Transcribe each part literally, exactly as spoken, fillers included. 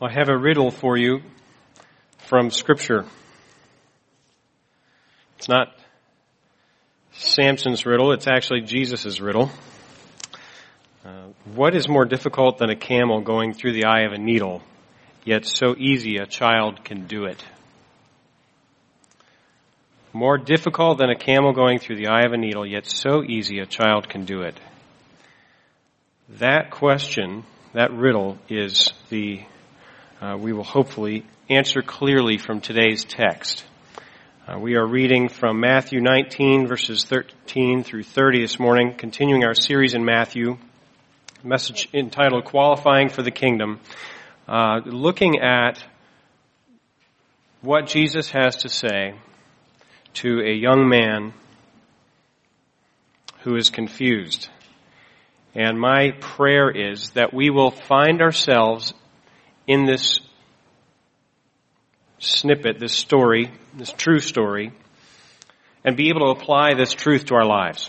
I have a riddle for you from Scripture. It's not Samson's riddle, it's actually Jesus' riddle. Uh, what is more difficult than a camel going through the eye of a needle, yet so easy a child can do it? More difficult than a camel going through the eye of a needle, yet so easy a child can do it. That question, that riddle, is the Uh, we will hopefully answer clearly from today's text. Uh, we are reading from Matthew nineteen, verses thirteen through thirty this morning, continuing our series in Matthew, a message entitled Qualifying for the Kingdom, uh, looking at what Jesus has to say to a young man who is confused. And my prayer is that we will find ourselves in this snippet, this story, this true story, and be able to apply this truth to our lives.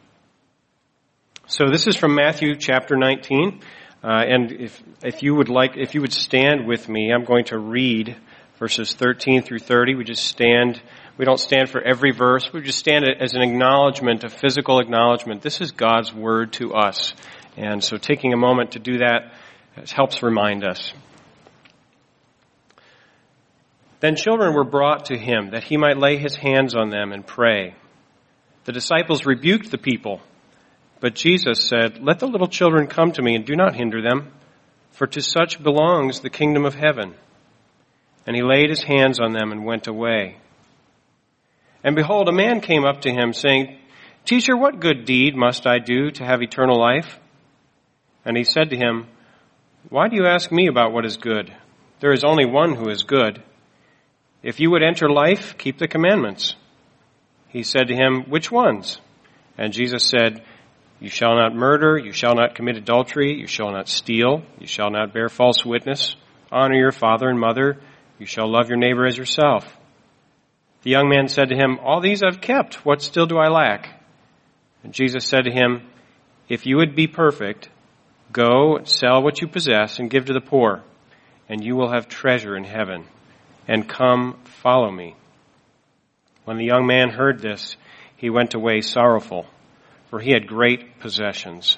So this is from Matthew chapter nineteen, uh, and if if you would like, if you would stand with me, I'm going to read verses thirteen through thirty. We just stand. We don't stand for every verse. We just stand as an acknowledgement, a physical acknowledgement. This is God's word to us, and so taking a moment to do that helps remind us. Then children were brought to him, that he might lay his hands on them and pray. The disciples rebuked the people, but Jesus said, "Let the little children come to me, and do not hinder them, for to such belongs the kingdom of heaven." And he laid his hands on them and went away. And behold, a man came up to him, saying, "Teacher, what good deed must I do to have eternal life?" And he said to him, "Why do you ask me about what is good? There is only one who is good. If you would enter life, keep the commandments." He said to him, "Which ones?" And Jesus said, "You shall not murder, you shall not commit adultery, you shall not steal, you shall not bear false witness, honor your father and mother, you shall love your neighbor as yourself." The young man said to him, "All these I've kept, what still do I lack?" And Jesus said to him, "If you would be perfect, go and sell what you possess and give to the poor, and you will have treasure in heaven. And come, follow me." When the young man heard this, he went away sorrowful, for he had great possessions.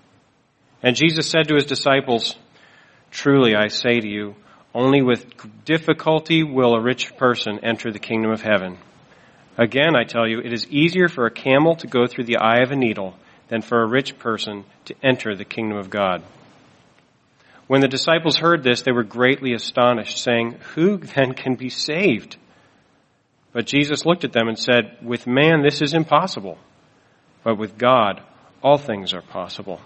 And Jesus said to his disciples, "Truly I say to you, only with difficulty will a rich person enter the kingdom of heaven. Again, I tell you, it is easier for a camel to go through the eye of a needle than for a rich person to enter the kingdom of God." When the disciples heard this, they were greatly astonished, saying, "Who then can be saved?" But Jesus looked at them and said, "With man this is impossible, but with God all things are possible."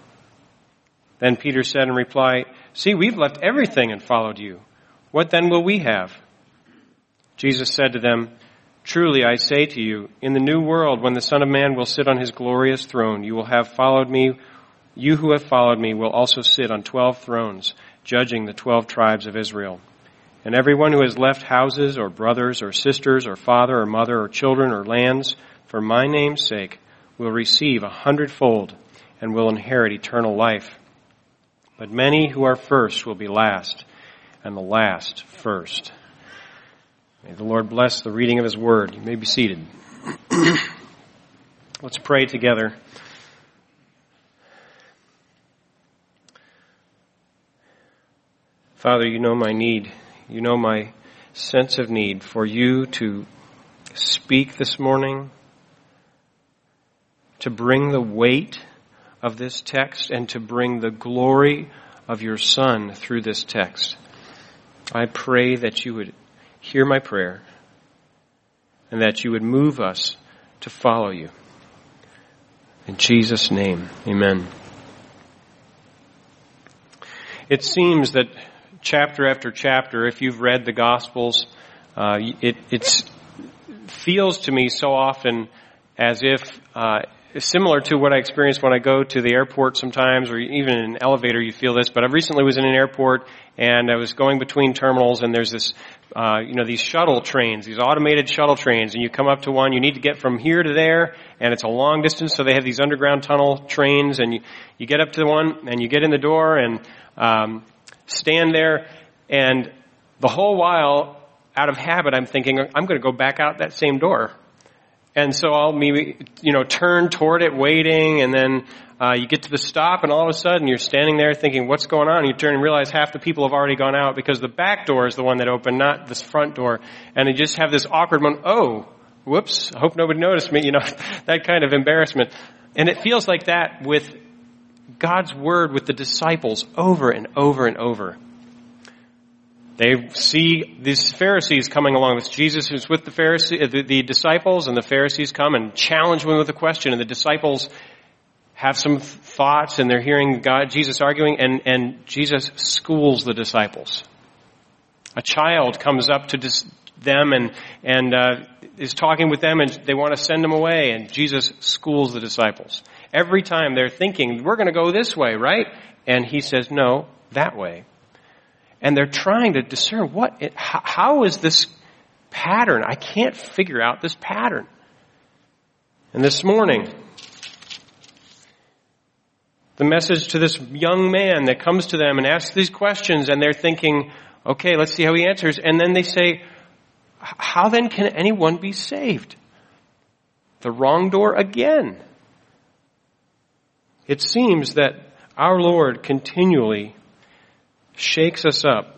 Then Peter said in reply, "See, we've left everything and followed you. What then will we have?" Jesus said to them, "Truly I say to you, in the new world, when the Son of Man will sit on his glorious throne, you will have followed me. You who have followed me will also sit on twelve thrones, judging the twelve tribes of Israel. And everyone who has left houses or brothers or sisters or father or mother or children or lands for my name's sake will receive a hundredfold and will inherit eternal life. But many who are first will be last, and the last first." May the Lord bless the reading of his word. You may be seated. Let's pray together. Father, you know my need. You know my sense of need for you to speak this morning, to bring the weight of this text and to bring the glory of your Son through this text. I pray that you would hear my prayer and that you would move us to follow you. In Jesus' name, amen. It seems that chapter after chapter, if you've read the Gospels, uh, it it's, feels to me so often as if, uh, similar to what I experience when I go to the airport sometimes, or even in an elevator you feel this, but I recently was in an airport and I was going between terminals and there's this, uh, you know, these shuttle trains, these automated shuttle trains, and you come up to one, you need to get from here to there, and it's a long distance, so they have these underground tunnel trains, and you, you get up to one and you get in the door and, um, stand there, And the whole while, out of habit, I'm thinking, I'm going to go back out that same door. And so I'll maybe, you know, turn toward it, waiting, and then uh, you get to the stop, and all of a sudden you're standing there thinking, what's going on? And you turn and realize half the people have already gone out because the back door is the one that opened, not this front door. And you just have this awkward moment, oh, whoops, I hope nobody noticed me, you know, that kind of embarrassment. And it feels like that with God's Word with the disciples over and over and over. They see these Pharisees coming along with Jesus, who's with the Pharisee, the, the disciples, and the Pharisees come and challenge them with a question, and the disciples have some thoughts, and they're hearing God, Jesus arguing, and, and Jesus schools the disciples. A child comes up to dis, them and and uh, is talking with them, and they want to send them away, and Jesus schools the disciples. Every time they're thinking, we're going to go this way, right? And he says, no, that way. And they're trying to discern what, it, how, how is this pattern? I can't figure out this pattern. And this morning, the message to this young man that comes to them and asks these questions, and they're thinking, okay, let's see how he answers. And then they say, how then can anyone be saved? The wrong door again. It seems that our Lord continually shakes us up.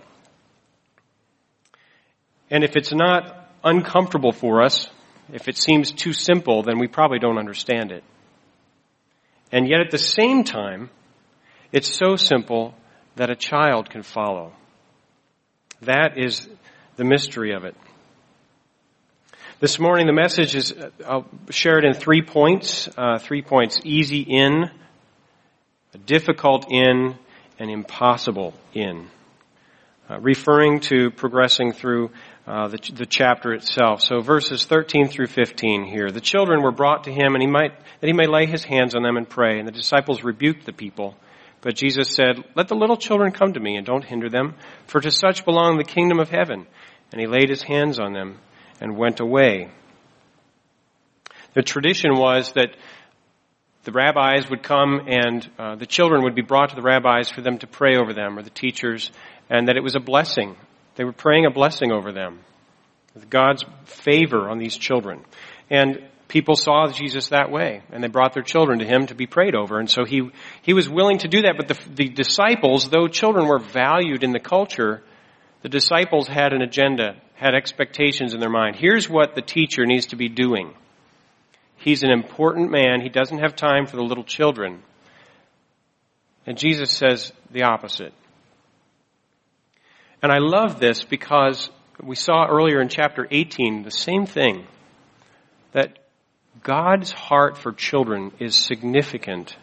And if it's not uncomfortable for us, if it seems too simple, then we probably don't understand it. And yet at the same time, it's so simple that a child can follow. That is the mystery of it. This morning the message is, I'll share it in three points. Uh, three points. Easy in, difficult in, and impossible in. Uh, referring to progressing through uh, the, the chapter itself. So verses thirteen through fifteen here. The children were brought to him and he might, that he may lay his hands on them and pray. And the disciples rebuked the people. But Jesus said, let the little children come to me and don't hinder them, for to such belong the kingdom of heaven. And he laid his hands on them and went away. The tradition was that the rabbis would come and uh, the children would be brought to the rabbis for them to pray over them, or the teachers, and that it was a blessing. They were praying a blessing over them, with God's favor on these children. And people saw Jesus that way, and they brought their children to him to be prayed over. And so he he was willing to do that. But the, the disciples, though children were valued in the culture, the disciples had an agenda, had expectations in their mind. Here's what the teacher needs to be doing. He's an important man. He doesn't have time for the little children. And Jesus says the opposite. And I love this because we saw earlier in chapter eighteen the same thing, that God's heart for children is significant.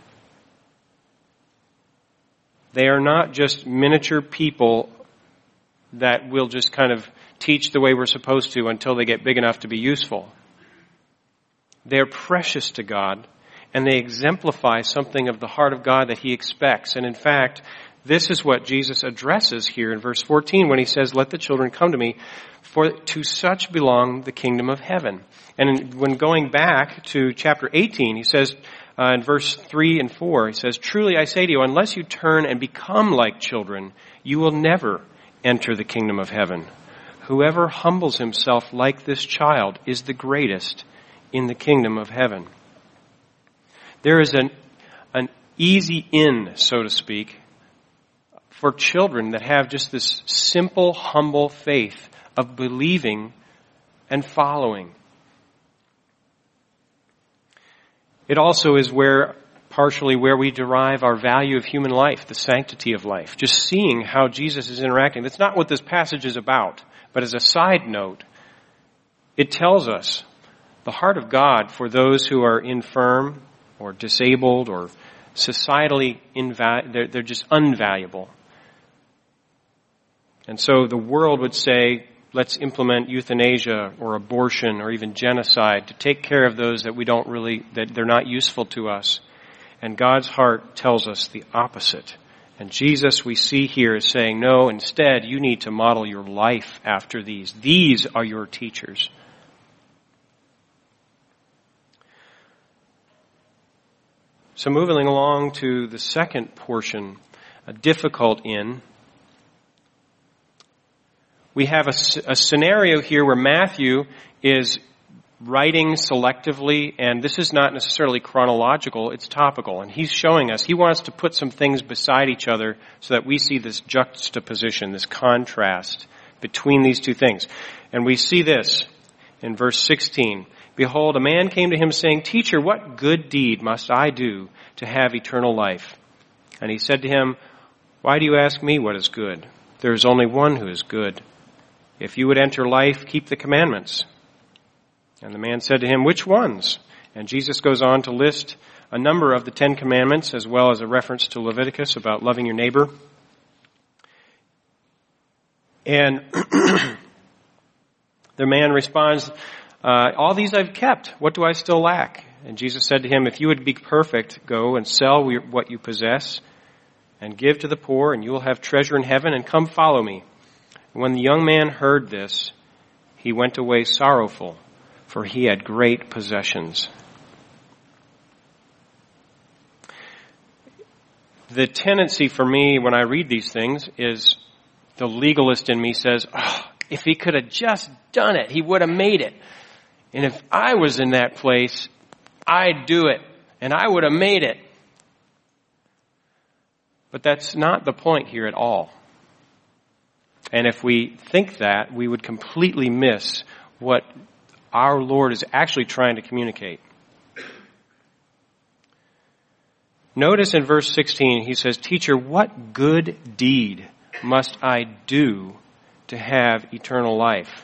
They are not just miniature people that will just kind of teach the way we're supposed to until they get big enough to be useful. They're precious to God, and they exemplify something of the heart of God that he expects. And in fact, this is what Jesus addresses here in verse fourteen when he says, let the children come to me, for to such belong the kingdom of heaven. And when going back to chapter eighteen, he says uh, in verse three and four, he says, truly I say to you, unless you turn and become like children, you will never enter the kingdom of heaven. Whoever humbles himself like this child is the greatest in the kingdom of heaven. There is an, an easy in, so to speak, for children that have just this simple, humble faith of believing and following. It also is where, partially where we derive our value of human life, the sanctity of life. Just seeing how Jesus is interacting. That's not what this passage is about, but as a side note, it tells us the heart of God for those who are infirm or disabled or societally invaluable. They're, they're just unvaluable. And so the world would say, let's implement euthanasia or abortion or even genocide to take care of those that we don't really, that they're not useful to us. And God's heart tells us the opposite. And Jesus, we see here, is saying, no, instead, you need to model your life after these. These are your teachers. So moving along to the second portion, a difficult in. we have a, a scenario here where Matthew is writing selectively, and this is not necessarily chronological, it's topical. And he's showing us, he wants to put some things beside each other so that we see this juxtaposition, this contrast between these two things. And we see this in verse sixteen. Behold, a man came to him saying, Teacher, what good deed must I do to have eternal life? And he said to him, Why do you ask me what is good? There is only one who is good. If you would enter life, keep the commandments. And the man said to him, Which ones? And Jesus goes on to list a number of the Ten Commandments, as well as a reference to Leviticus about loving your neighbor. And the man responds, uh, all these I've kept. What do I still lack? And Jesus said to him, If you would be perfect, go and sell what you possess and give to the poor, and you will have treasure in heaven, and come follow me. And when the young man heard this, he went away sorrowful, for he had great possessions. The tendency for me when I read these things is the legalist in me says, oh, if he could have just done it, he would have made it. And if I was in that place, I'd do it, and I would have made it. But that's not the point here at all. And if we think that, we would completely miss what our Lord is actually trying to communicate. Notice in verse sixteen, he says, Teacher, what good deed must I do to have eternal life?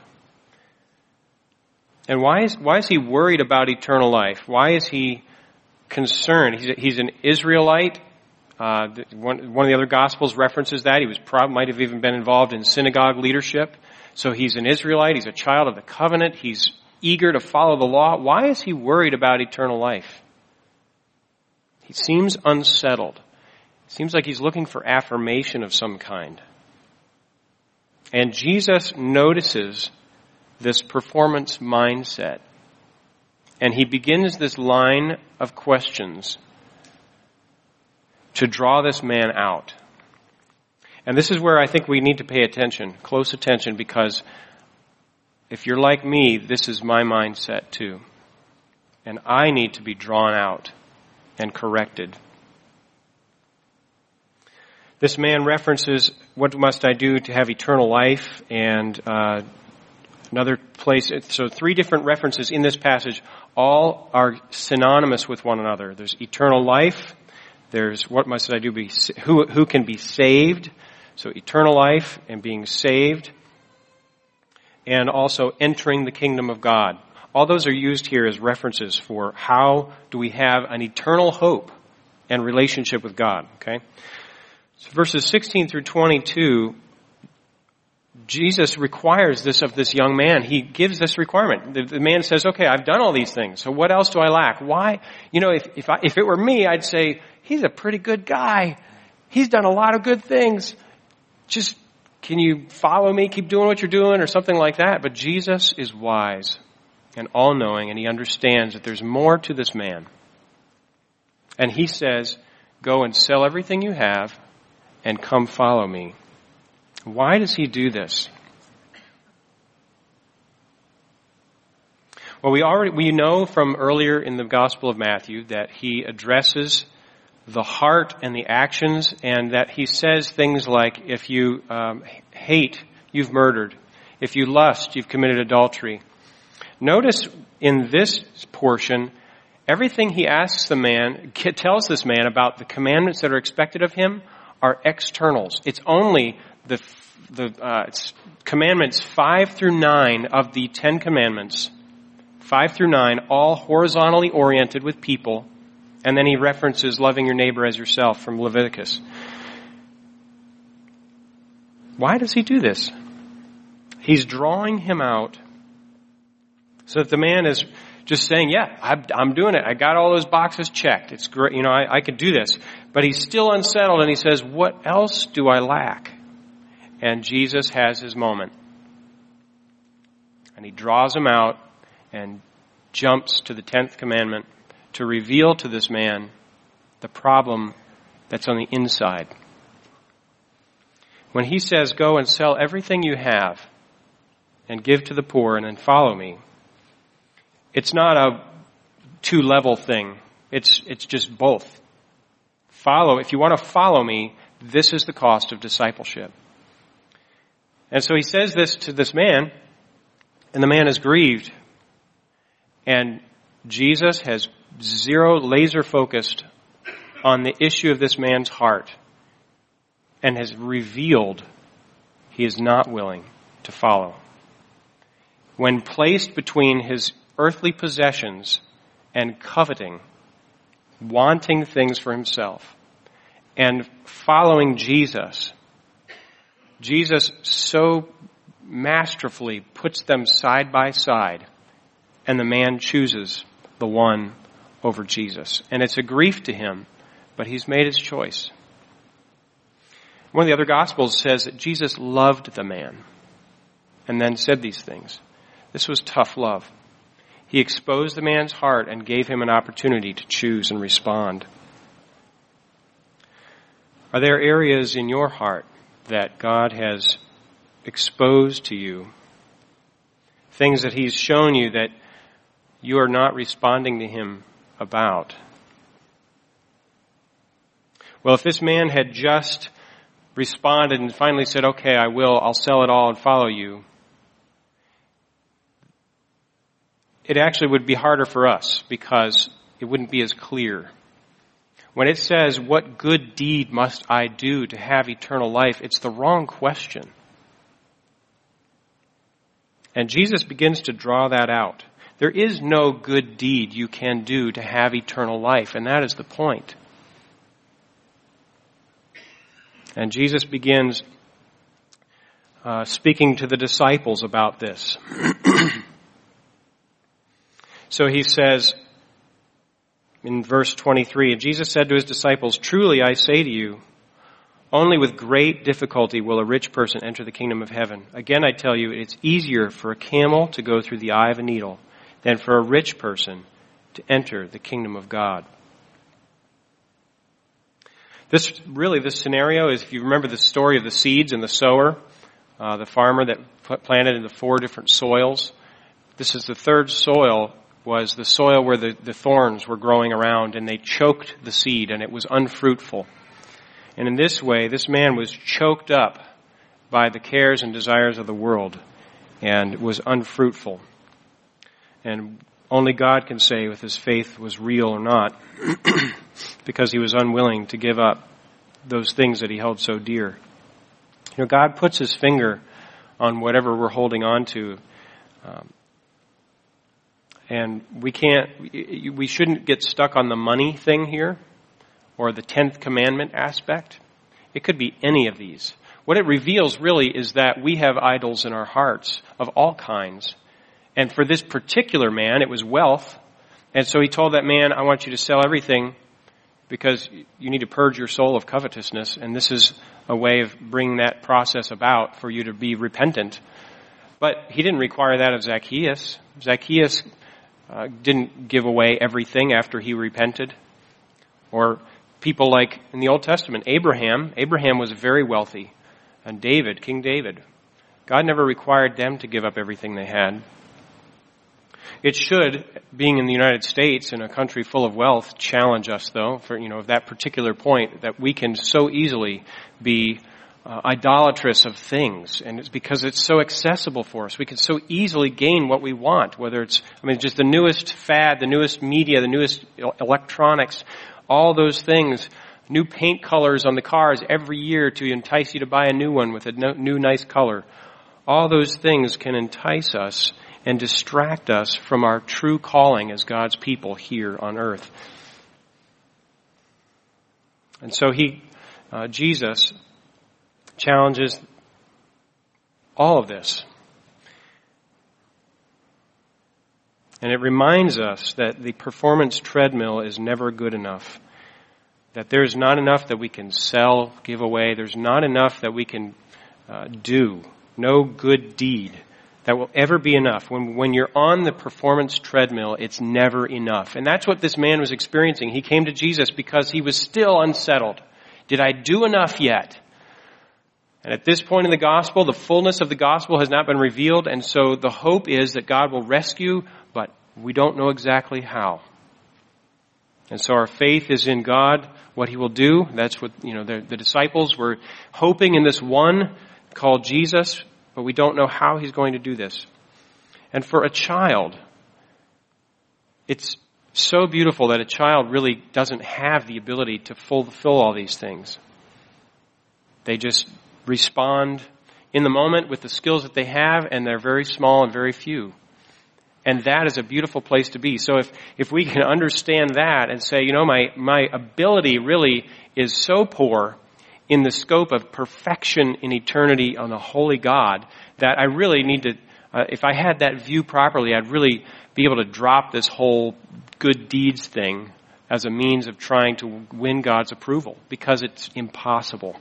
And why is, why is he worried about eternal life? Why is he concerned? He's, he's an Israelite. Uh, one, one of the other Gospels references that. He was prob- might have even been involved in synagogue leadership. So he's an Israelite. He's a child of the covenant. He's eager to follow the law. Why is he worried about eternal life? He seems unsettled. It seems like he's looking for affirmation of some kind. And Jesus notices this performance mindset. And he begins this line of questions to draw this man out. And this is where I think we need to pay attention, close attention, because if you're like me, this is my mindset too. And I need to be drawn out and corrected. This man references, what must I do to have eternal life? And uh, another place, so three different references in this passage, all are synonymous with one another. There's eternal life. There's what must I do be, who, who can be saved? So eternal life and being saved. And also entering the kingdom of God. All those are used here as references for how do we have an eternal hope and relationship with God, okay? So verses sixteen through twenty-two, Jesus requires this of this young man. He gives this requirement. The, the man says, okay, I've done all these things, so what else do I lack? Why? You know, if, if, I, if it were me, I'd say, he's a pretty good guy. He's done a lot of good things. Just, can you follow me, keep doing what you're doing, or something like that? But Jesus is wise and all-knowing, and he understands that there's more to this man. And he says, go and sell everything you have and come follow me. Why does he do this? Well, we already we know from earlier in the Gospel of Matthew that he addresses the heart and the actions, and that he says things like, if you um, hate, you've murdered. If you lust, you've committed adultery. Notice in this portion, everything he asks the man, tells this man about the commandments that are expected of him are externals. It's only the the uh, it's commandments five through nine of the Ten Commandments, five through nine, all horizontally oriented with people. And then he references loving your neighbor as yourself from Leviticus. Why does he do this? He's drawing him out so that the man is just saying, yeah, I'm doing it. I got all those boxes checked. It's great. You know, I, I could do this. But he's still unsettled, and he says, what else do I lack? And Jesus has his moment. And he draws him out and jumps to the tenth commandment to reveal to this man the problem that's on the inside. When he says, go and sell everything you have and give to the poor and then follow me. It's not a two-level thing. It's, it's just both. Follow, if you want to follow me, this is the cost of discipleship. And so he says this to this man, and the man is grieved. And Jesus has zero laser focused on the issue of this man's heart and has revealed he is not willing to follow. When placed between his earthly possessions and coveting, wanting things for himself, and following Jesus, Jesus so masterfully puts them side by side, and the man chooses the one over Jesus. And it's a grief to him, but he's made his choice. One of the other Gospels says that Jesus loved the man and then said these things. This was tough love. He exposed the man's heart and gave him an opportunity to choose and respond. Are there areas in your heart that God has exposed to you? Things that he's shown you that you are not responding to him about? Well, if this man had just responded and finally said, okay, I will, I'll sell it all and follow you, it actually would be harder for us because it wouldn't be as clear. When it says, what good deed must I do to have eternal life, it's the wrong question. And Jesus begins to draw that out. There is no good deed you can do to have eternal life, and that is the point. And Jesus begins uh, speaking to the disciples about this. So he says in verse twenty-three, and Jesus said to his disciples, truly I say to you, only with great difficulty will a rich person enter the kingdom of heaven. Again, I tell you, it's easier for a camel to go through the eye of a needle than for a rich person to enter the kingdom of God. This really, this scenario is, if you remember the story of the seeds and the sower, uh, the farmer that planted in the four different soils. This is the third soil, was the soil where the, the thorns were growing around, and they choked the seed, and it was unfruitful. And in this way, this man was choked up by the cares and desires of the world and was unfruitful. And only God can say if his faith was real or not, because he was unwilling to give up those things that he held so dear. You know, God puts his finger on whatever we're holding on to. Um, and we can't, we shouldn't get stuck on the money thing here or the tenth commandment aspect. It could be any of these. What it reveals really is that we have idols in our hearts of all kinds. And for this particular man, it was wealth. And so he told that man, I want you to sell everything because you need to purge your soul of covetousness. And this is a way of bringing that process about for you to be repentant. But he didn't require that of Zacchaeus. Zacchaeus uh, didn't give away everything after he repented. Or people like in the Old Testament, Abraham. Abraham was very wealthy. And David, King David. God never required them to give up everything they had. It should, being in the United States, in a country full of wealth, challenge us, though, for, you know, that particular point, that we can so easily be uh, idolatrous of things. And it's because it's so accessible for us. We can so easily gain what we want, whether it's, I mean, just the newest fad, the newest media, the newest electronics, all those things, new paint colors on the cars every year to entice you to buy a new one with a new nice color. All those things can entice us and distract us from our true calling as God's people here on earth. And so he, uh, Jesus, challenges all of this. And it reminds us that the performance treadmill is never good enough. That there's not enough that we can sell, give away. There's not enough that we can uh, do. No good deed that will ever be enough. When, when you're on the performance treadmill, it's never enough. And that's what this man was experiencing. He came to Jesus because he was still unsettled. Did I do enough yet? And at this point in the gospel, the fullness of the gospel has not been revealed, and so the hope is that God will rescue, but we don't know exactly how. And so our faith is in God, what He will do. That's what, you know, the, the disciples were hoping in this one called Jesus, but we don't know how He's going to do this. And for a child, it's so beautiful that a child really doesn't have the ability to fulfill all these things. They just respond in the moment with the skills that they have, and they're very small and very few. And that is a beautiful place to be. So if, if we can understand that and say, you know, my, my ability really is so poor in the scope of perfection in eternity on a holy God that I really need to, uh, if I had that view properly, I'd really be able to drop this whole good deeds thing as a means of trying to win God's approval, because it's impossible.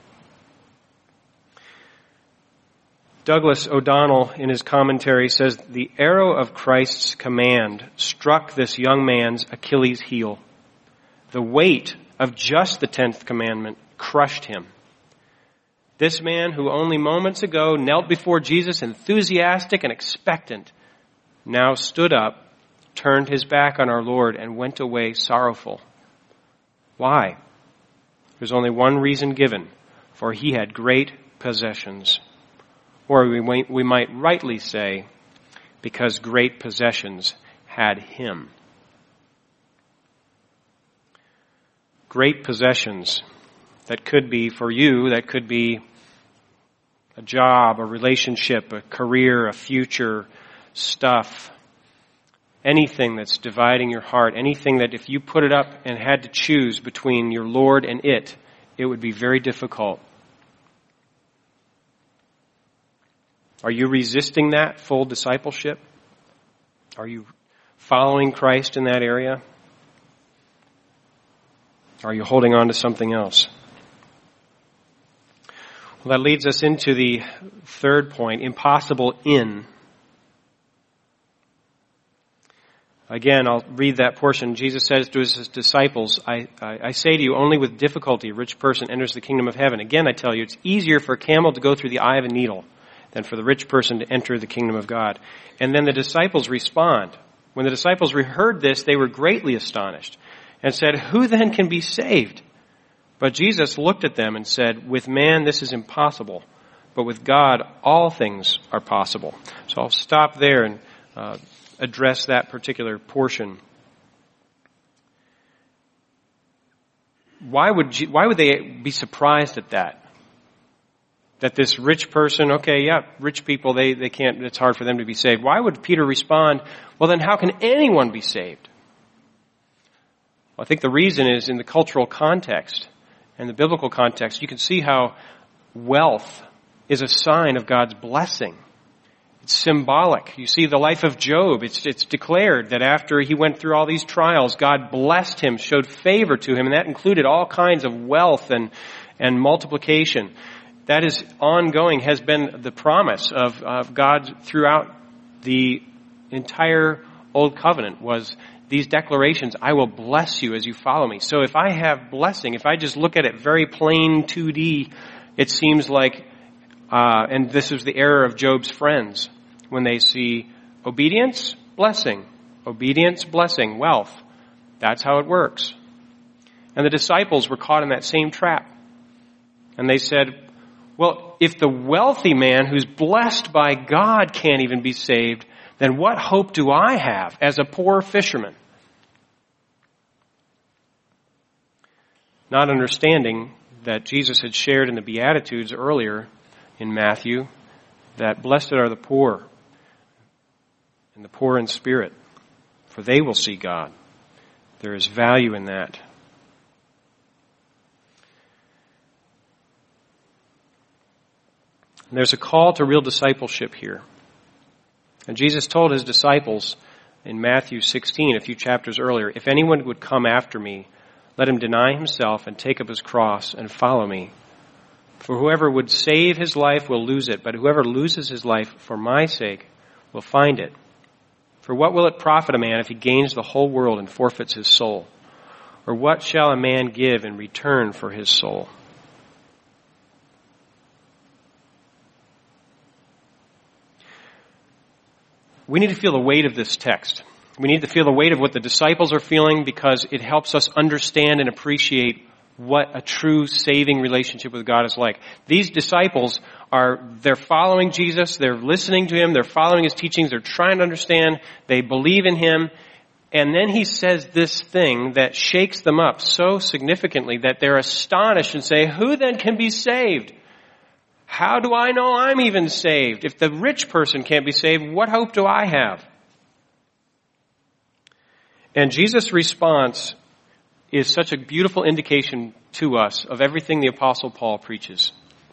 Douglas O'Donnell, in his commentary, says, the arrow of Christ's command struck this young man's Achilles heel. The weight of just the tenth commandment crushed him. This man, who only moments ago knelt before Jesus enthusiastic and expectant, now stood up, turned his back on our Lord, and went away sorrowful. Why? There's only one reason given, for he had great possessions. Or we might, we might rightly say, because great possessions had him. Great possessions. That could be, for you, that could be a job, a relationship, a career, a future, stuff. Anything that's dividing your heart. Anything that if you put it up and had to choose between your Lord and it, it would be very difficult. Are you resisting that full discipleship? Are you following Christ in that area? Are you holding on to something else? Well, that leads us into the third point, impossible in. Again, I'll read that portion. Jesus says to his disciples, I, I, I say to you, only with difficulty a rich person enters the kingdom of heaven. Again, I tell you, it's easier for a camel to go through the eye of a needle than for the rich person to enter the kingdom of God. And then the disciples respond. When the disciples heard this, they were greatly astonished and said, who then can be saved? But Jesus looked at them and said, with man this is impossible, but with God all things are possible. So I'll stop there and uh, address that particular portion. Why would why would they be surprised at that? That this rich person, okay, yeah, rich people, they, they can't, it's hard for them to be saved. Why would Peter respond, well then how can anyone be saved? Well, I think the reason is in the cultural context and the biblical context. You can see how wealth is a sign of God's blessing. It's symbolic. You see the life of Job. It's, it's declared that after he went through all these trials, God blessed him, showed favor to him, and that included all kinds of wealth and, and multiplication. That is ongoing, has been the promise of, of God throughout the entire Old Covenant was these declarations, I will bless you as you follow me. So if I have blessing, if I just look at it very plain two D, it seems like, uh, and this is the error of Job's friends, when they see obedience, blessing, obedience, blessing, wealth. That's how it works. And the disciples were caught in that same trap. And they said, well, if the wealthy man who's blessed by God can't even be saved, then what hope do I have as a poor fisherman? Not understanding that Jesus had shared in the Beatitudes earlier in Matthew that blessed are the poor and the poor in spirit, for they will see God. There is value in that. And there's a call to real discipleship here. And Jesus told his disciples in Matthew sixteen, a few chapters earlier, if anyone would come after me, let him deny himself and take up his cross and follow me. For whoever would save his life will lose it, but whoever loses his life for my sake will find it. For what will it profit a man if he gains the whole world and forfeits his soul? Or what shall a man give in return for his soul? we need to feel the weight of this text. We need to feel the weight of what the disciples are feeling because it helps us understand and appreciate what a true saving relationship with God is like. These disciples are, they're following Jesus, they're listening to Him, they're following His teachings, they're trying to understand, they believe in Him, and then He says this thing that shakes them up so significantly that they're astonished and say, who then can be saved? How do I know I'm even saved? If the rich person can't be saved, what hope do I have? And Jesus' response is such a beautiful indication to us of everything the Apostle Paul preaches.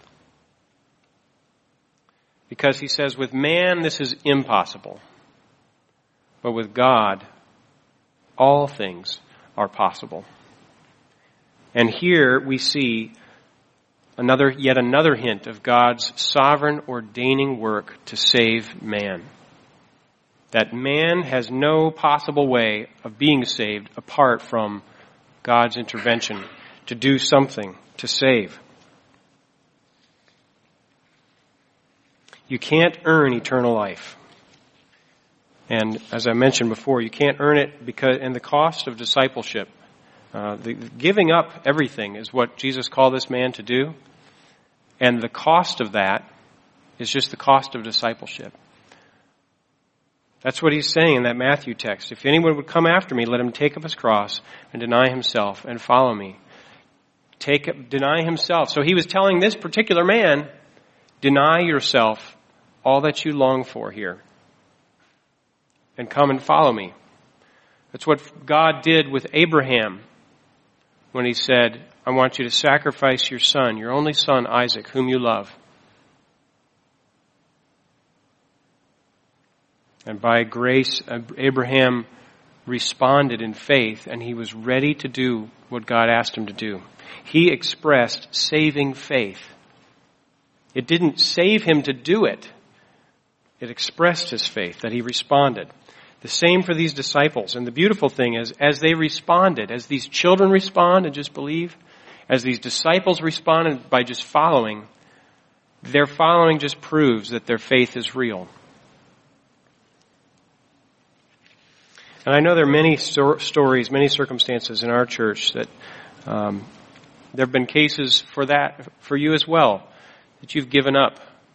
Because he says, with man this is impossible, but with God all things are possible. And here we see another, yet another hint of God's sovereign ordaining work to save man. That man has no possible way of being saved apart from God's intervention to do something to save. You can't earn eternal life. And as I mentioned before, you can't earn it because, and the cost of discipleship, uh, the giving up everything is what Jesus called this man to do. And the cost of that is just the cost of discipleship. That's what he's saying in that Matthew text. If anyone would come after me, let him take up his cross and deny himself and follow me. Take up, deny himself. So he was telling this particular man, deny yourself all that you long for here and come and follow me. That's what God did with Abraham when He said, I want you to sacrifice your son, your only son, Isaac, whom you love. And by grace, Abraham responded in faith, and he was ready to do what God asked him to do. He expressed saving faith. It didn't save him to do it. It expressed his faith, that he responded. The same for these disciples. And the beautiful thing is, as they responded, as these children respond and just believe, as these disciples responded by just following, their following just proves that their faith is real. And I know there are many sto- stories, many circumstances in our church that um, there have been cases for that, for you as well, that you've given up.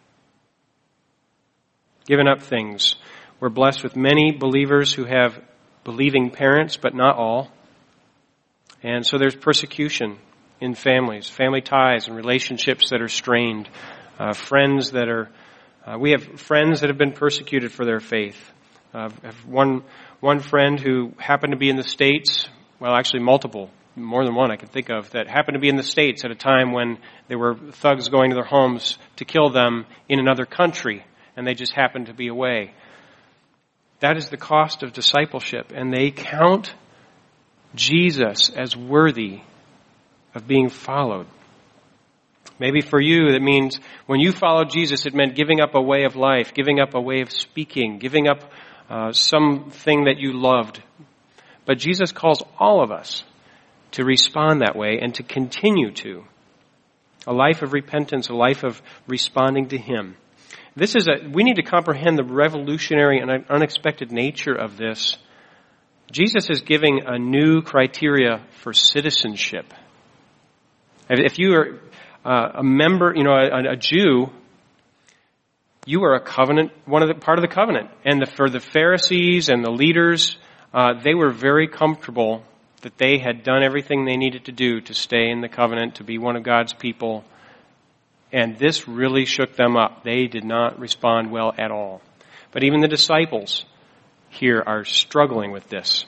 Given up things. We're blessed with many believers who have believing parents, but not all. And so there's persecution in families, family ties and relationships that are strained, uh, friends that are, uh, we have friends that have been persecuted for their faith. Uh, I have one, one friend who happened to be in the States, well actually multiple, more than one I can think of, that happened to be in the States at a time when there were thugs going to their homes to kill them in another country, and they just happened to be away. That is the cost of discipleship, and they count Jesus as worthy of being followed. Maybe for you, that means when you followed Jesus, it meant giving up a way of life, giving up a way of speaking, giving up uh, something that you loved. But Jesus calls all of us to respond that way and to continue to. A life of repentance, a life of responding to Him. This is a, we need to comprehend the revolutionary and unexpected nature of this. Jesus is giving a new criteria for citizenship. If you are uh, a member, you know, a, a Jew, you are a covenant, one of the part of the covenant. And the, for the Pharisees and the leaders, uh, they were very comfortable that they had done everything they needed to do to stay in the covenant, to be one of God's people. And this really shook them up. They did not respond well at all. But even the disciples here are struggling with this.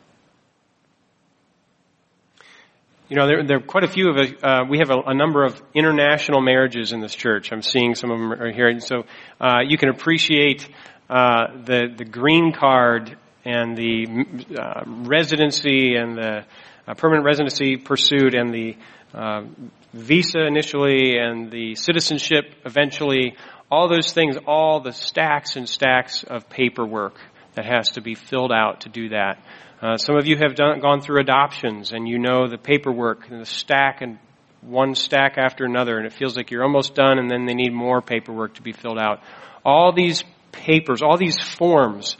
You know, there, there are quite a few of us, uh, we have a, a number of international marriages in this church. I'm seeing some of them are here. And so uh, you can appreciate uh, the, the green card and the uh, residency and the uh, permanent residency pursuit and the uh, visa initially and the citizenship eventually. All those things, all the stacks and stacks of paperwork that has to be filled out to do that. Uh, some of you have done, gone through adoptions, and you know the paperwork and the stack and one stack after another, and it feels like you're almost done, and then they need more paperwork to be filled out. All these papers, all these forms.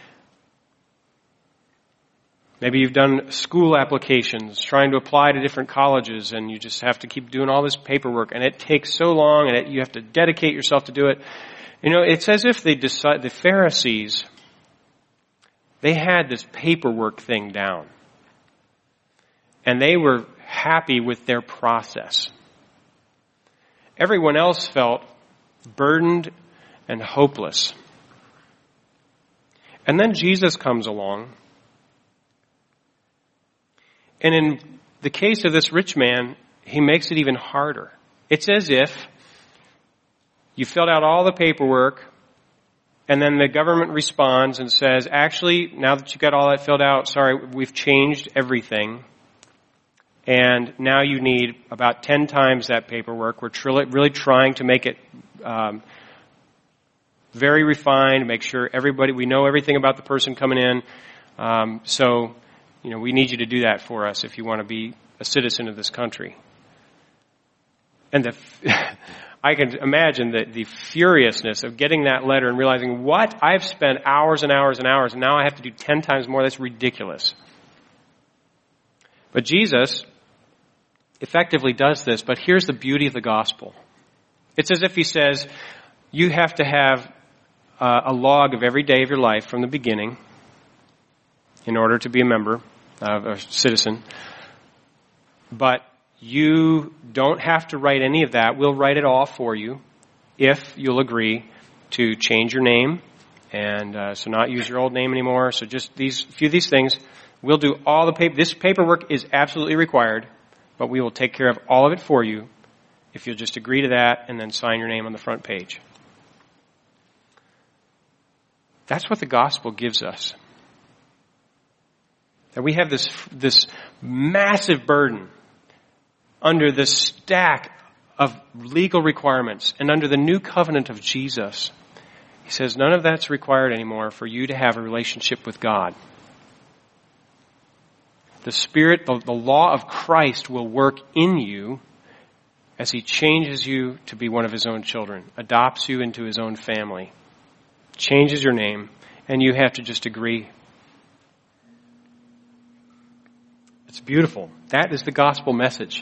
Maybe you've done school applications, trying to apply to different colleges, and you just have to keep doing all this paperwork, and it takes so long, and it, you have to dedicate yourself to do it. You know, it's as if they decide, the Pharisees, they had this paperwork thing down. And they were happy with their process. Everyone else felt burdened and hopeless. And then Jesus comes along. And in the case of this rich man, he makes it even harder. It's as if you filled out all the paperwork, and then the government responds and says, actually, now that you got all that filled out, sorry, we've changed everything. And now you need about ten times that paperwork. We're tr- really trying to make it um, very refined, make sure everybody, we know everything about the person coming in. Um, so, you know, we need you to do that for us if you want to be a citizen of this country. And the, I can imagine the, the furiousness of getting that letter and realizing, what? I've spent hours and hours and hours, and now I have to do ten times more. That's ridiculous. But Jesus effectively does this, but here's the beauty of the gospel. It's as if he says, you have to have uh, a log of every day of your life from the beginning in order to be a member, uh, a citizen. But you don't have to write any of that. We'll write it all for you if you'll agree to change your name and uh, so not use your old name anymore. So just these few of these things. We'll do all the paper. This paperwork is absolutely required, but we will take care of all of it for you if you'll just agree to that and then sign your name on the front page. That's what the gospel gives us. That we have this, this massive burden under the stack of legal requirements and under the new covenant of Jesus. He says none of that's required anymore for you to have a relationship with God. The Spirit, the, the law of Christ will work in you as He changes you to be one of His own children, adopts you into His own family, changes your name, and you have to just agree. It's beautiful. That is the gospel message.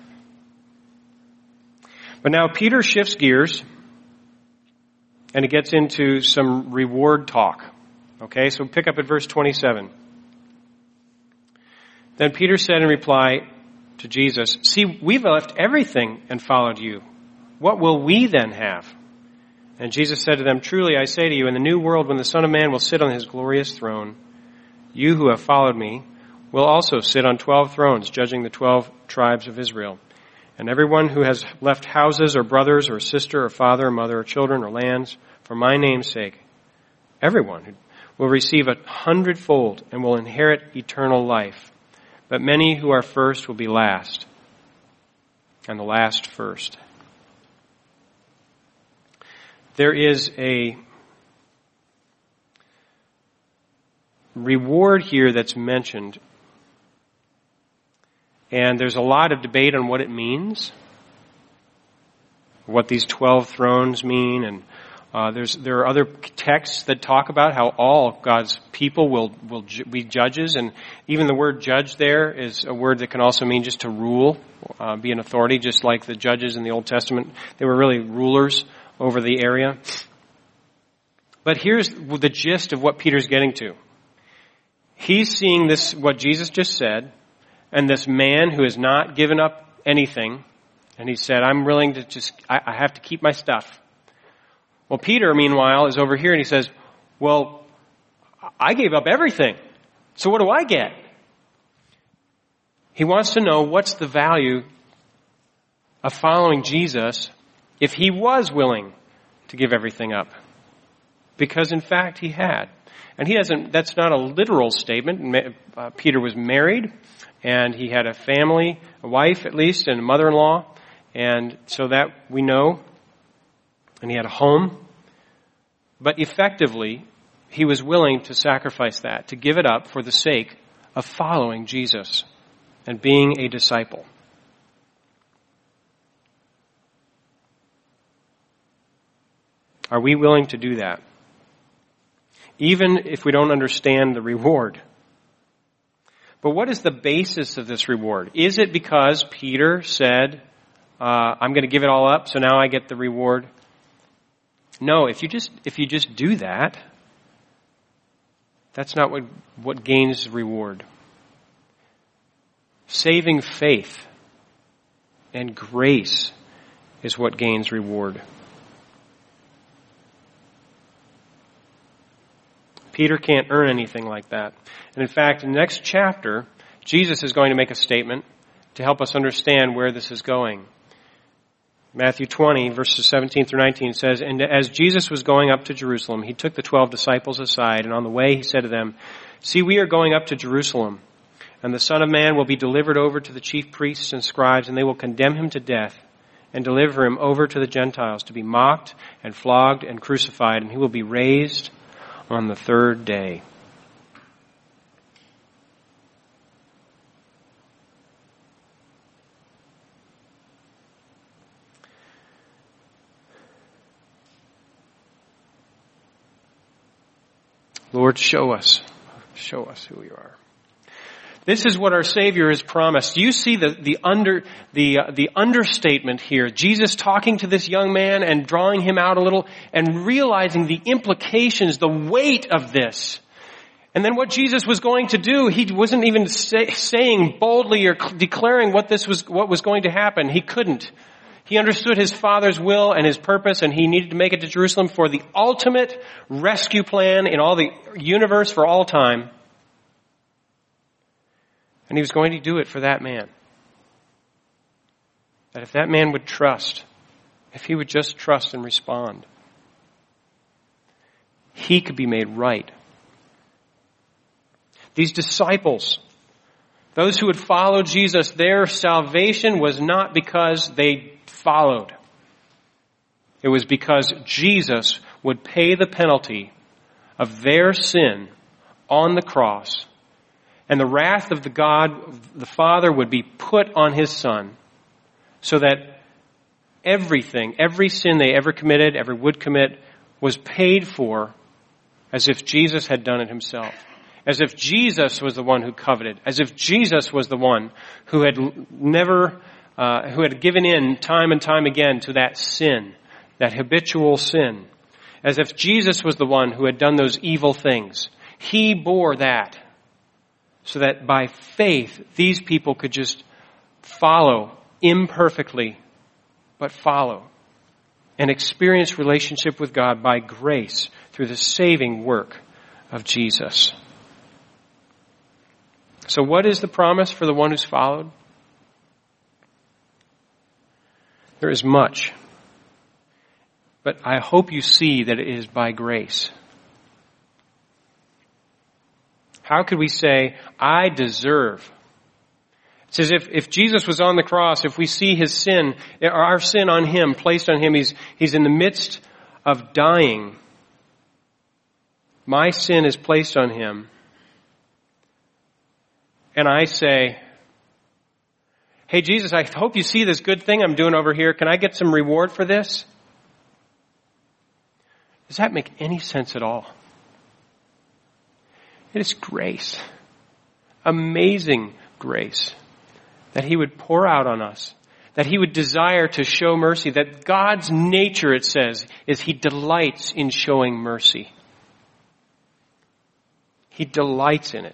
But now Peter shifts gears and he gets into some reward talk. Okay, so pick up at verse twenty-seven. Then Peter said in reply to Jesus, "See, we've left everything and followed you. What will we then have?" And Jesus said to them, "Truly I say to you, in the new world when the Son of Man will sit on His glorious throne, you who have followed me will also sit on twelve thrones, judging the twelve tribes of Israel. And everyone who has left houses or brothers or sister or father or mother or children or lands for my name's sake, everyone will receive a hundredfold and will inherit eternal life. But many who are first will be last, and the last first." There is a reward here that's mentioned, and there's a lot of debate on what it means, what these twelve thrones mean, and uh, there's there are other texts that talk about how all God's people will will ju- be judges, and even the word "judge" there is a word that can also mean just to rule, uh, be an authority, just like the judges in the Old Testament. They were really rulers over the area. But here's the gist of what Peter's getting to. He's seeing this, what Jesus just said, and this man who has not given up anything, and he said, I'm willing to just, I, I have to keep my stuff. Well, Peter, meanwhile, is over here and he says, well, I gave up everything. So what do I get? He wants to know what's the value of following Jesus if he was willing to give everything up. Because in fact he had. And he doesn't, that's not a literal statement. Uh, Peter was married, and he had a family, a wife at least, and a mother-in-law. And so that we know. And he had a home. But effectively, he was willing to sacrifice that, to give it up for the sake of following Jesus and being a disciple. Are we willing to do that? even if we don't understand the reward. But what is the basis of this reward? Is it because Peter said, uh, I'm going to give it all up, so now I get the reward? No, if you just if you just do that, that's not what, what gains reward. Saving faith and grace is what gains reward. Peter can't earn anything like that. And in fact, in the next chapter, Jesus is going to make a statement to help us understand where this is going. Matthew twenty, verses seventeen through nineteen says, And as Jesus was going up to Jerusalem, he took the twelve disciples aside, and on the way he said to them, See, we are going up to Jerusalem, and the Son of Man will be delivered over to the chief priests and scribes, and they will condemn him to death, and deliver him over to the Gentiles to be mocked and flogged and crucified, and he will be raised on the third day. Lord, show us, show us who you are. This is what our Savior has promised. Do you see the, the under, the, uh, the understatement here? Jesus talking to this young man and drawing him out a little and realizing the implications, the weight of this. And then what Jesus was going to do, he wasn't even say, saying boldly or declaring what this was, what was going to happen. He couldn't. He understood his Father's will and his purpose, and he needed to make it to Jerusalem for the ultimate rescue plan in all the universe for all time. And he was going to do it for that man. That if that man would trust, if he would just trust and respond, he could be made right. These disciples, those who had followed Jesus, their salvation was not because they followed. It was because Jesus would pay the penalty of their sin on the cross, and the wrath of the God, the Father, would be put on his Son, so that everything, every sin they ever committed, ever would commit, was paid for as if Jesus had done it himself. As if Jesus was the one who coveted. As if Jesus was the one who had never, uh, who had given in time and time again to that sin, that habitual sin. As if Jesus was the one who had done those evil things. He bore that, so that by faith, these people could just follow imperfectly, but follow and experience relationship with God by grace through the saving work of Jesus. So what is the promise for the one who's followed? There is much. But I hope you see that it is by grace. How could we say, I deserve? It says if, if Jesus was on the cross, if we see his sin, our sin on him, placed on him, he's, he's in the midst of dying. My sin is placed on him. And I say, hey, Jesus, I hope you see this good thing I'm doing over here. Can I get some reward for this? Does that make any sense at all? It is grace. Amazing grace. That he would pour out on us. That he would desire to show mercy. That God's nature, it says, is he delights in showing mercy. He delights in it.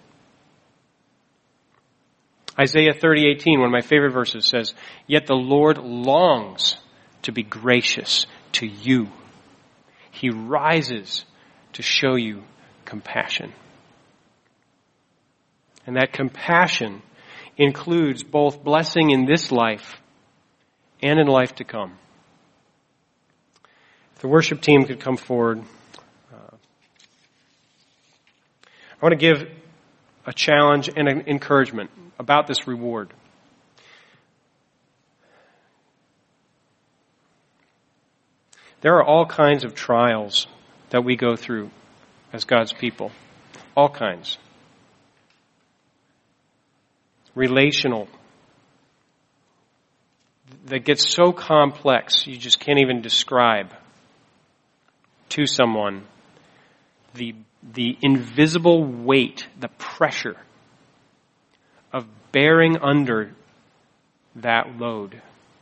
Isaiah thirty eighteen, one of my favorite verses, says, Yet the Lord longs to be gracious to you. He rises to show you compassion. And that compassion includes both blessing in this life and in life to come. If the worship team could come forward. Uh, I want to give a challenge and an encouragement about this reward. There are all kinds of trials that we go through as God's people. All kinds. Relational. That gets so complex you just can't even describe to someone the, the invisible weight, the pressure of bearing under that load.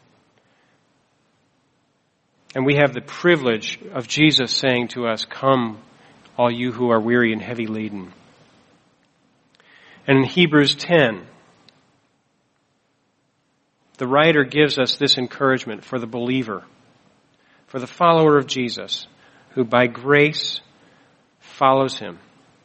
And we have the privilege of Jesus saying to us, "Come, all you who are weary and heavy laden." And in Hebrews ten, the writer gives us this encouragement for the believer, for the follower of Jesus, who by grace follows him.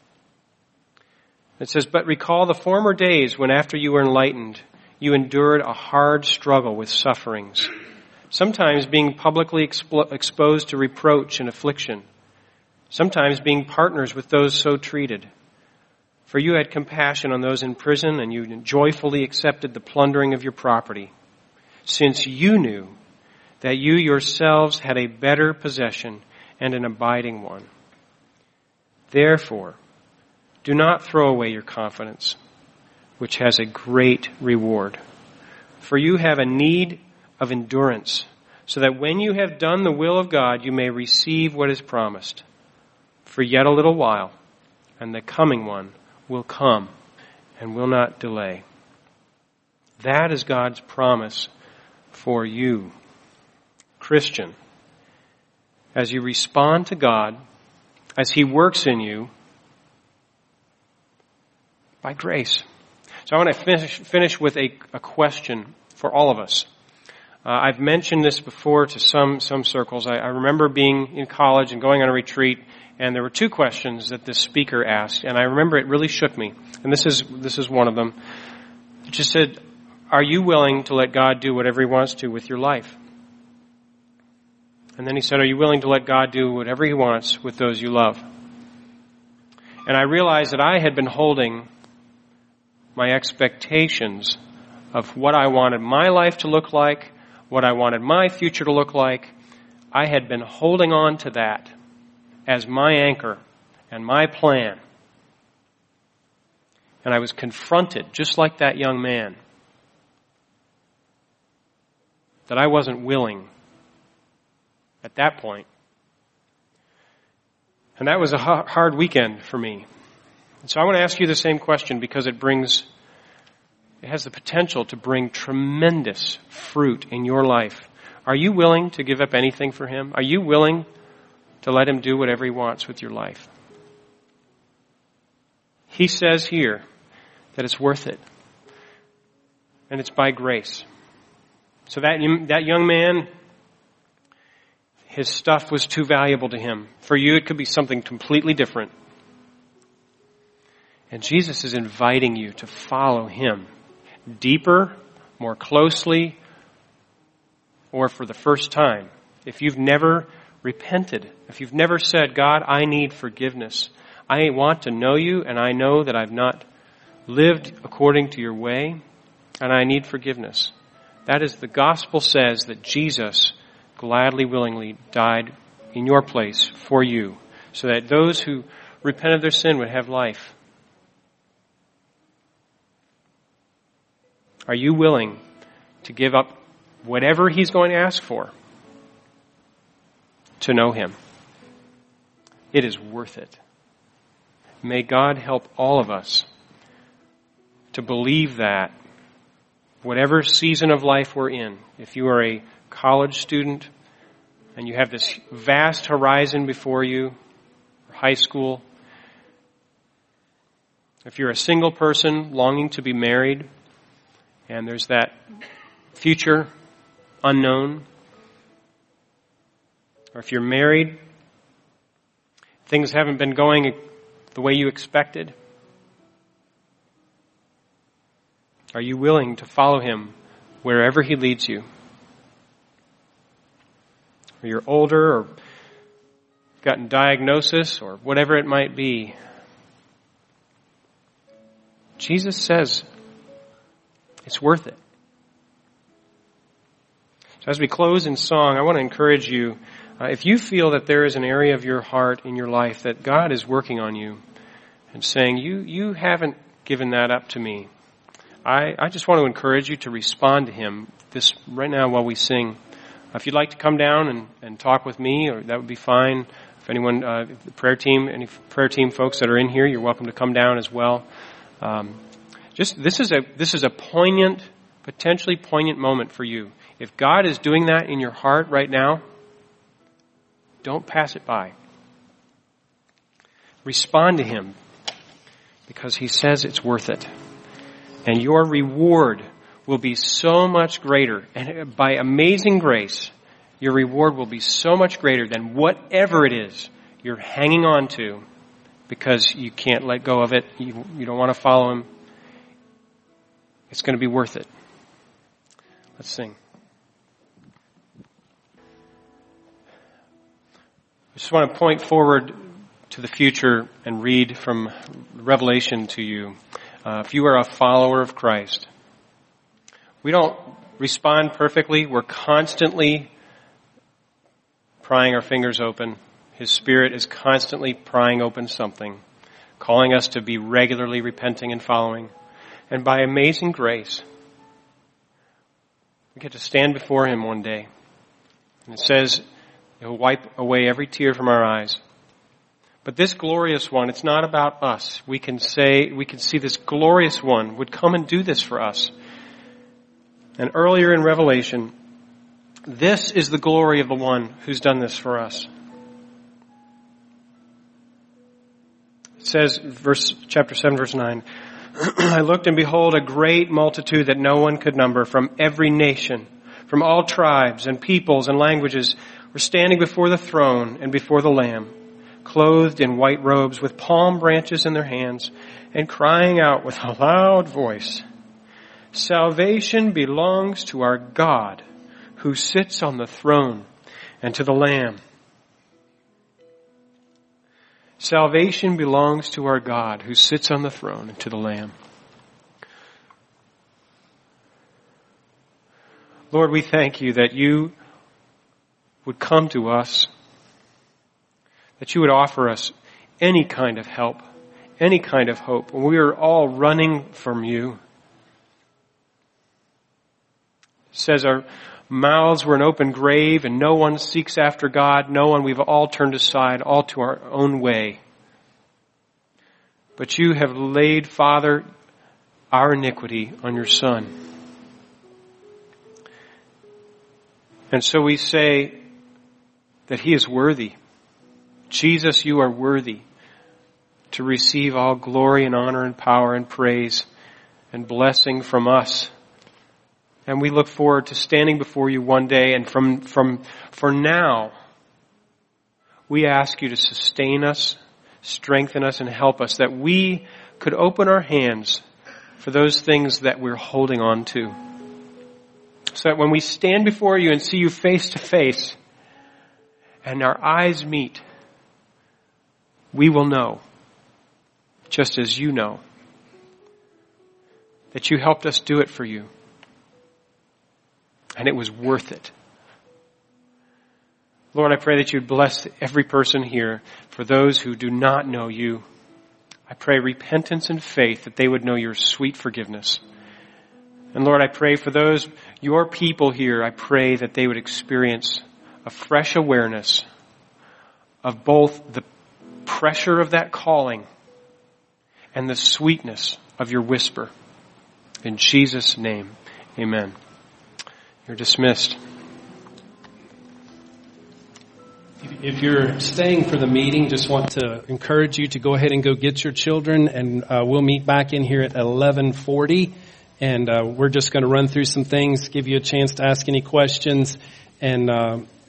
It says, "But recall the former days when after you were enlightened, you endured a hard struggle with sufferings, sometimes being publicly expo- exposed to reproach and affliction, sometimes being partners with those so treated. For you had compassion on those in prison, and you joyfully accepted the plundering of your property, since you knew that you yourselves had a better possession and an abiding one. Therefore, do not throw away your confidence, which has a great reward. For you have a need of endurance, so that when you have done the will of God, you may receive what is promised. For yet a little while, and the coming one will come and will not delay." That is God's promise for you, Christian. As you respond to God, as He works in you, by grace. So I want to finish, finish with a, a question for all of us. Uh, I've mentioned this before to some, some circles. I, I remember being in college and going on a retreat, and there were two questions that the speaker asked, and I remember it really shook me. And this is, this is one of them. It just said, "Are you willing to let God do whatever He wants to with your life?" And then he said, "Are you willing to let God do whatever He wants with those you love?" And I realized that I had been holding my expectations of what I wanted my life to look like, what I wanted my future to look like. I had been holding on to that as my anchor and my plan. And I was confronted, just like that young man, that I wasn't willing at that point. And that was a hard weekend for me. And so I want to ask you the same question, because it brings, it has the potential to bring tremendous fruit in your life. Are you willing to give up anything for Him? Are you willing to let Him do whatever He wants with your life? He says here that it's worth it. And it's by grace. So that, that young man, his stuff was too valuable to him. For you, it could be something completely different. And Jesus is inviting you to follow Him deeper, more closely, or for the first time. If you've never repented, if you've never said, "God, I need forgiveness. I want to know You, and I know that I've not lived according to Your way, and I need forgiveness." That is, the gospel says that Jesus gladly, willingly died in your place for you, so that those who repent of their sin would have life. Are you willing to give up whatever He's going to ask for to know Him? It is worth it. May God help all of us to believe that whatever season of life we're in, if you are a college student and you have this vast horizon before you, or high school, if you're a single person longing to be married, and there's that future unknown, or if you're married, things haven't been going the way you expected, are you willing to follow Him wherever He leads you? Or you're older, or gotten diagnosis, or whatever it might be. Jesus says it's worth it. So as we close in song, I want to encourage you, uh, if you feel that there is an area of your heart in your life that God is working on you and saying, you you haven't given that up to me, I, I just want to encourage you to respond to Him this right now while we sing. If you'd like to come down and, and talk with me, or that would be fine. If anyone, uh, the prayer team, any prayer team folks that are in here, you're welcome to come down as well. Um, just this is a this is a poignant, potentially poignant moment for you. If God is doing that in your heart right now, don't pass it by. Respond to Him, because He says it's worth it. And your reward will be so much greater. And by amazing grace, your reward will be so much greater than whatever it is you're hanging on to because you can't let go of it. You, you don't want to follow Him. It's going to be worth it. Let's sing. I just want to point forward to the future and read from Revelation to you. Uh, if you are a follower of Christ, we don't respond perfectly. We're constantly prying our fingers open. His Spirit is constantly prying open something, calling us to be regularly repenting and following. And by amazing grace, we get to stand before Him one day. And it says He'll wipe away every tear from our eyes. But this glorious one, it's not about us. We can say, we can see this glorious one would come and do this for us. And earlier in Revelation, this is the glory of the one who's done this for us. It says, verse, chapter seven, verse nine, I looked and behold a great multitude that no one could number from every nation, from all tribes and peoples and languages were standing before the throne and before the Lamb, clothed in white robes with palm branches in their hands and crying out with a loud voice, salvation belongs to our God who sits on the throne and to the Lamb. Salvation belongs to our God who sits on the throne and to the Lamb. Lord, we thank you that you would come to us, that you would offer us any kind of help, any kind of hope. We are all running from you. It says our mouths were an open grave and no one seeks after God. No one, we've all turned aside, all to our own way. But you have laid, Father, our iniquity on your Son. And so we say that He is worthy. Jesus, you are worthy to receive all glory and honor and power and praise and blessing from us. And we look forward to standing before you one day. And from, from, for now, we ask you to sustain us, strengthen us, and help us that we could open our hands for those things that we're holding on to. So that when we stand before you and see you face to face and our eyes meet, we will know, just as you know, that you helped us do it for you. And it was worth it. Lord, I pray that you'd bless every person here. For those who do not know you, I pray repentance and faith that they would know your sweet forgiveness. And Lord, I pray for those, your people here, I pray that they would experience a fresh awareness of both the pressure of that calling and the sweetness of your whisper. In Jesus' name, amen. You're dismissed. If you're staying for the meeting, just want to encourage you to go ahead and go get your children, and uh, we'll meet back in here at eleven forty. And uh, we're just going to run through some things, give you a chance to ask any questions, and uh,